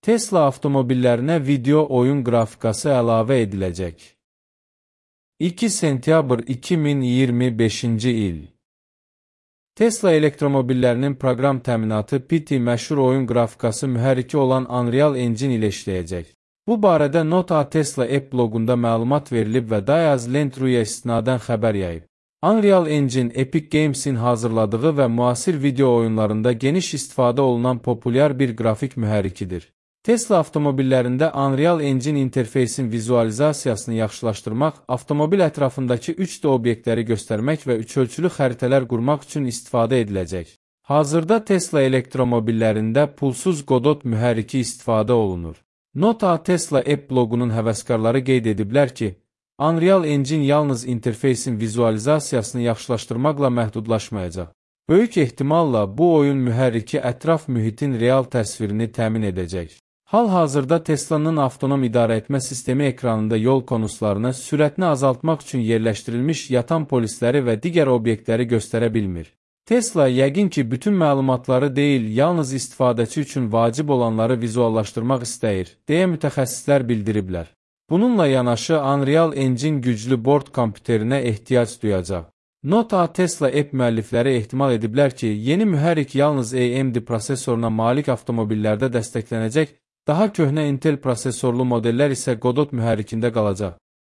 Tesla avtomobillərinə video oyun qrafikası əlavə ediləcək. 2 sentyabr 2025-ci il. Tesla elektromobillərinin proqram təminatı PT məşhur oyun qrafikası mühərriki olan Unreal Engine ilə işləyəcək. Bu barədə Nota Tesla App blogunda məlumat verilib və Diaz Lentruya istinadən xəbər yayıb. Unreal Engine Epic Games'in hazırladığı və müasir video oyunlarında geniş istifadə olunan populyar bir qrafik mühərrikidir. Tesla avtomobillərində Unreal Engine interfeysin vizualizasiyasını yaxşılaşdırmaq, avtomobil ətrafındakı 3D obyektləri göstərmək və üçölçülü xəritələr qurmaq üçün istifadə ediləcək. Hazırda Tesla elektromobillərində pulsuz Godot mühərriki istifadə olunur. Nota Tesla App blogunun həvəskarları qeyd ediblər ki, Unreal Engine yalnız interfeysin vizualizasiyasını yaxşılaşdırmaqla məhdudlaşmayacaq. Böyük ehtimalla bu oyun mühərriki ətraf mühitin real təsvirini təmin edəcək. Hal-hazırda Tesla'nın avtonom idarəetmə sistemi ekranında yol konuslarını, sürətini azaltmaq üçün yerləşdirilmiş yatan polisləri və digər obyektləri göstərə bilmir. Tesla yəqin ki, bütün məlumatları deyil, yalnız istifadəçi üçün vacib olanları vizuallaşdırmaq istəyir, deyə mütəxəssislər bildiriblər. Bununla yanaşı Unreal Engine güclü bord kompüterinə ehtiyac duyacaq. Nota Tesla App müəllifləri ehtimal ediblər ki, yeni mühərrik yalnız AMD prosesoruna malik avtomobillərdə dəstəklənəcək, daha köhnə Intel prosesorlu modellər isə Godot mühərrikində qalacaq.